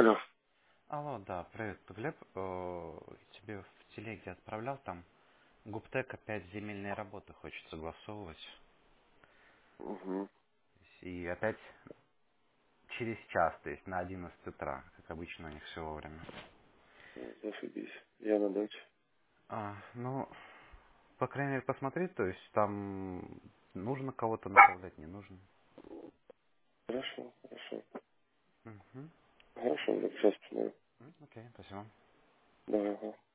Алло. Алло, да, привет, Глеб. Тебе в телеге отправлял там Гуптек опять земельные работы хочет согласовывать. Угу. И опять через час, то есть на 11 утра, как обычно у них все вовремя. Зашибись. Я на даче. Ну, по крайней мере, посмотри, то есть там нужно кого-то направлять, не нужно. Хорошо, хорошо. Угу. Хорошо, я сейчас посмотрю. Окей, спасибо. Давай, ага.